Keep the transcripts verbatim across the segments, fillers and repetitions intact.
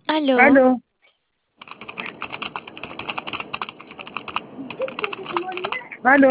Aló, Aló, aló,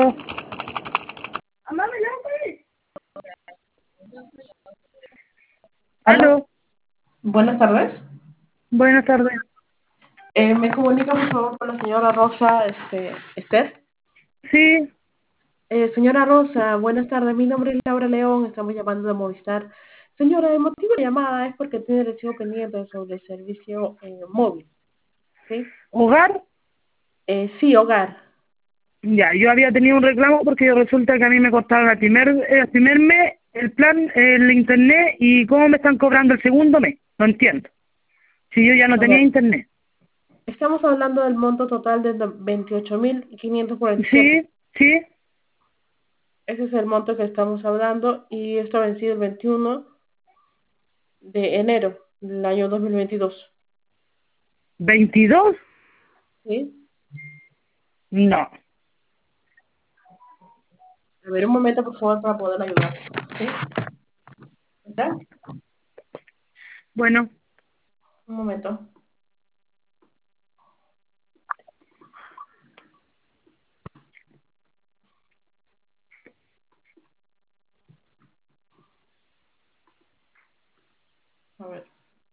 Aló, aló, buenas tardes. buenas tardes. Eh, me comunica por favor con la señora Rosa, este, Esther. Sí, Eh, señora Rosa, buenas tardes. Mi nombre es Laura León, estamos llamando de Movistar. Señora, el motivo de llamada es porque tiene recibo pendiente sobre el servicio eh, móvil, ¿sí? hogar. Eh, sí, hogar. Ya, yo había tenido un reclamo porque resulta que a mí me costaba el primer, el primer mes el plan, el internet, y cómo me están cobrando el segundo mes. No entiendo. Si yo ya no A tenía ver, internet. estamos hablando del monto total de veintiocho mil quinientos cuarenta y siete. Sí, sí, Ese es el monto que estamos hablando y esto ha vencido el veintiuno de enero del año dos mil veintidós. veintidós. ¿Sí? No. A ver, un momento, por favor, para poder ayudar. ¿Sí? ¿Está? Bueno, Un momento. A ver.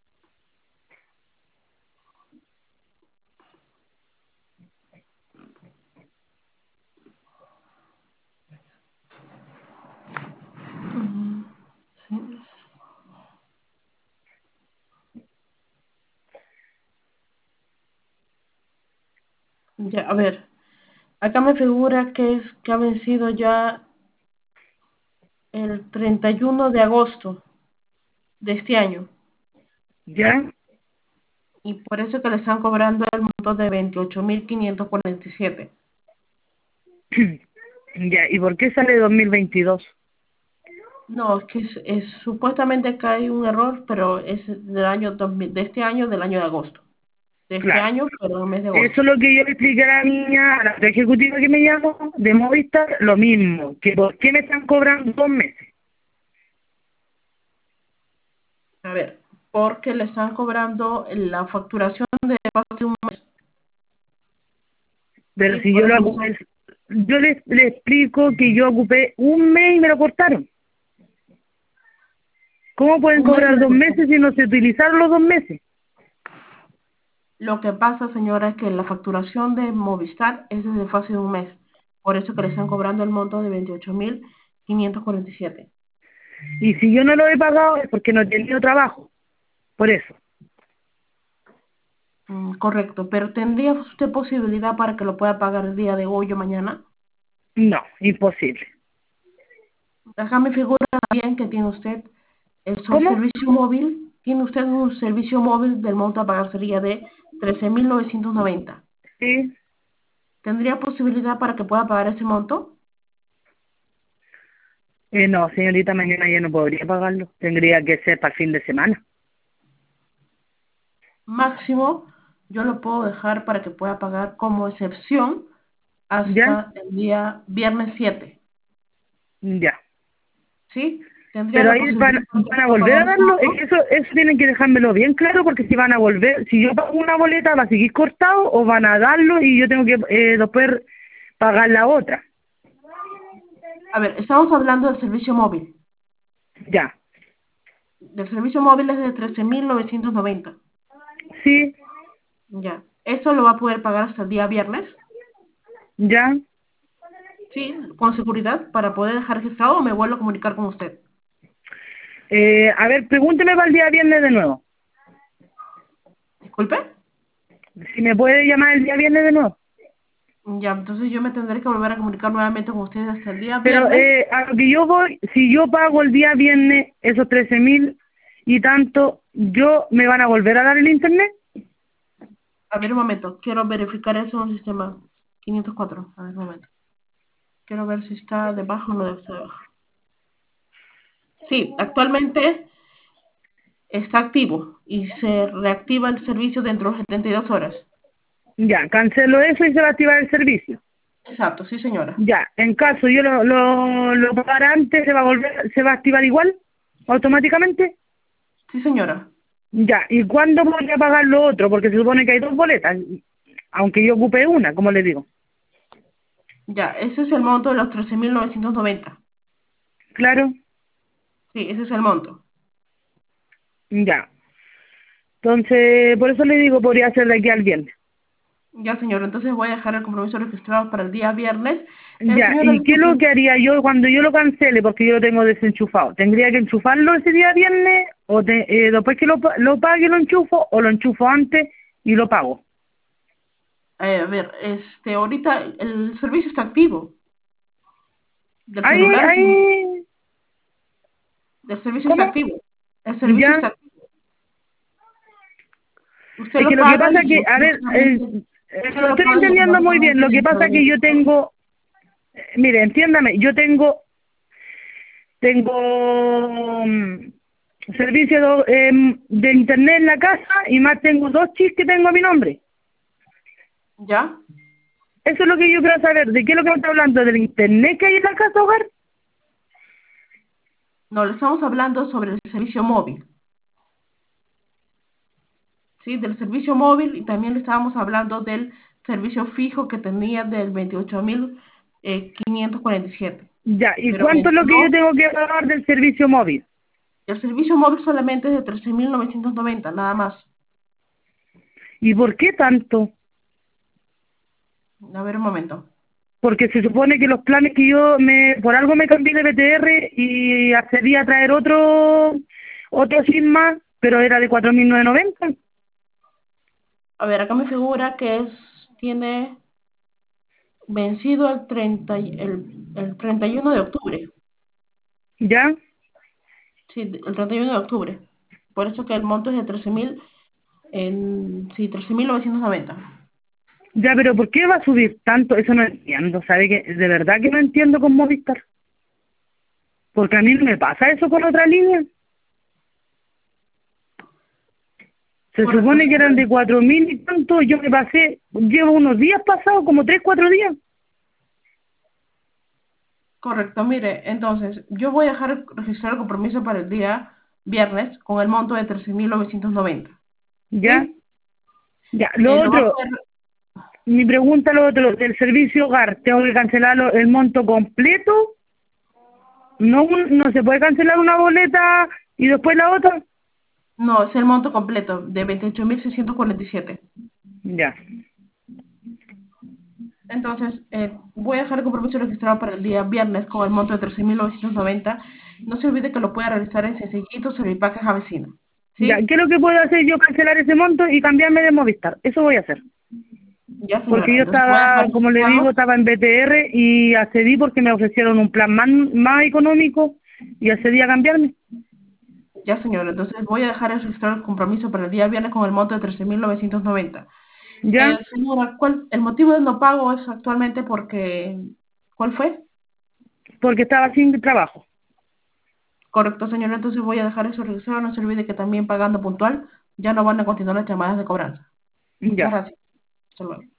Ujú. Sí. Ya, a ver. Acá me figura que es que ha vencido ya el treinta y uno de agosto de este año. ya, Y por eso que le están cobrando el monto de veintiocho mil quinientos cuarenta y siete. ya. ¿Y por qué sale dos mil veintidós? No, es que es, es- supuestamente acá hay un error, pero es del año dos mil de este año, del año de agosto. De este Claro. año, pero en el mes de Eso agosto. es lo que yo le expliqué a la niña, a la ejecutiva que me llamó de Movistar, lo mismo, que por qué me están cobrando dos meses. A ver, porque le están cobrando la facturación de hace un mes. Pero Sí, si por yo lo eso le ocupé, están. yo le, le explico que yo ocupé un mes y me lo cortaron. ¿Cómo pueden Un mes cobrar le dos costó. meses si no se utilizaron los dos meses? Lo que pasa, señora, es que la facturación de Movistar es desde fase de un mes. Por eso que le están cobrando el monto de veintiocho mil quinientos cuarenta y siete. Y si yo no lo he pagado es porque no he tenido trabajo. Por eso. Mm, correcto, pero ¿tendría usted posibilidad para que lo pueda pagar el día de hoy o mañana? No, imposible. Acá me figura bien que tiene usted el sol ¿Cómo? servicio móvil. Tiene usted un servicio móvil del monto a pagar sería de trece mil novecientos noventa. Sí. ¿Tendría posibilidad para que pueda pagar ese monto? Eh, no, señorita, mañana ya no podría pagarlo. Tendría que ser para el fin de semana. Máximo, yo lo puedo dejar para que pueda pagar como excepción ¿Ya? hasta el día viernes siete. Ya. ¿Sí? ¿Tendría Pero la ahí posibilidad van, de que van a pueda volver pagar a ese darlo. Es monto? que Eso, eso tienen que dejármelo bien claro, porque si van a volver, si yo pago una boleta, ¿va a seguir cortado o van a darlo y yo tengo que eh, después pagar la otra? A ver, estamos hablando del servicio móvil. Ya. Del servicio móvil es de trece mil novecientos noventa. Sí, Ya. Eso lo va a poder pagar hasta el día viernes. ya. Sí, con seguridad, para poder dejar registrado o me vuelvo a comunicar con usted. Eh, a ver, pregúnteme para el día viernes de nuevo. Disculpe. Si me puede llamar el día viernes de nuevo. Ya, entonces yo me tendré que volver a comunicar nuevamente con ustedes hasta el día Pero viernes. eh, a lo que yo voy, si yo pago el día viernes esos trece mil y tanto, ¿yo me van a volver a dar el internet? A ver, un momento. Quiero verificar eso en el sistema quinientos cuatro. A ver, un momento. Quiero ver si está debajo o no debe estar debajo. Sí, actualmente está activo y se reactiva el servicio dentro de setenta y dos horas. Ya, cancelo eso y se va a activar el servicio. Exacto, sí, señora. Ya, en caso yo lo, lo, lo pagara antes, ¿se va a volver, se va a activar igual? ¿Automáticamente? Sí, señora. Ya, ¿y cuándo voy a pagar lo otro? Porque se supone que hay dos boletas, aunque yo ocupe una, como le digo. Ya, ese es el monto de los trece mil novecientos noventa. Claro, Sí, ese es el monto. ya. Entonces, por eso le digo, podría ser de aquí al viernes. Ya, señor, entonces voy a dejar el compromiso registrado para el día viernes. El Ya, señor ¿y qué es lo Alfonso, que haría yo cuando yo lo cancele? Porque yo lo tengo desenchufado. ¿Tendría que enchufarlo ese día viernes? ¿O te- eh, después que lo, pa- lo pague lo enchufo? ¿O lo enchufo antes y lo pago? eh, a ver, este, ahorita el servicio está activo del Ahí, celular, ahí, del servicio está ¿cómo? activo. El servicio Ya. está activo. Usted Es que lo lo que paga pasa y que, a ver, eh, automáticamente, eh, usted lo lo estoy paga y entendiendo muy bien. automáticamente Lo que dentro pasa de que yo veinte días. tengo, eh, mire, entiéndame, yo tengo, tengo mm, servicio de, em, de internet en la casa y más tengo dos chips que tengo a mi nombre. ¿Ya? Eso es lo que yo quiero saber. ¿De qué es lo que me está hablando? ¿Del internet que hay en la casa hogar? No, le estamos hablando sobre el servicio móvil. ¿Sí? Del servicio móvil y también le estábamos hablando del servicio fijo que tenía del veintiocho mil quinientos cuarenta y siete. Ya, ¿y Pero cuánto es lo que yo mencionó, tengo que pagar del servicio móvil? el servicio móvil solamente es de trece mil novecientos noventa, nada más. ¿Y por qué tanto? A ver un momento. Porque se supone que los planes que yo me, por algo me cambié de B T R y accedí a traer otro, otro SIM más, pero era de cuatro mil novecientos noventa. A ver, acá me figura que es, tiene vencido el, treinta, y- el, el treinta y uno de octubre. ¿Ya? Sí, el treinta y uno de octubre. Por eso que el monto es de trece mil, en, sí, trece mil novecientos noventa. Ya, pero ¿por qué va a subir tanto? Eso no entiendo, ¿sabe? Que de verdad que no entiendo con Movistar. Porque a mí no me pasa eso con otra línea. Se Correcto, supone que eran señora. de cuatro mil y tanto, yo me pasé, llevo unos días pasados, como tres, cuatro días. Correcto, mire, entonces yo voy a dejar registrar el compromiso para el día viernes con el monto de trece mil novecientos noventa. Ya, ¿Sí? ya. Eh, Lo lo va a otro, hacer, mi pregunta, lo otro, del servicio hogar, ¿tengo que cancelarlo el monto completo? ¿No, un- no se puede cancelar una boleta y después la otra? no, es el monto completo de veintiocho mil seiscientos cuarenta y siete. Ya, Entonces, eh, voy a dejar el compromiso registrado para el día viernes con el monto de trece mil novecientos noventa. No se olvide que lo puede realizar en Sencillito Servipaques Avecino. ya. ¿Sí? ¿Qué es lo que puedo hacer yo? Cancelar ese monto y cambiarme de Movistar. Eso voy a hacer. Ya, Porque señora. yo Entonces voy a dejar estaba, como le digo, registrado. estaba en B T R y accedí porque me ofrecieron un plan más, más económico y accedí a cambiarme. Ya, señora. Entonces voy a dejar registrado el compromiso para el día viernes con el monto de trece mil novecientos noventa. Eh, ¿Ya? señora, ¿cuál, el motivo de no pago es actualmente porque, ¿cuál fue? Porque estaba sin trabajo. Correcto, señora, entonces voy a dejar eso registrado. No se olvide que también pagando puntual ya no van a continuar las llamadas de cobranza. Muchas Ya. gracias. Hasta luego.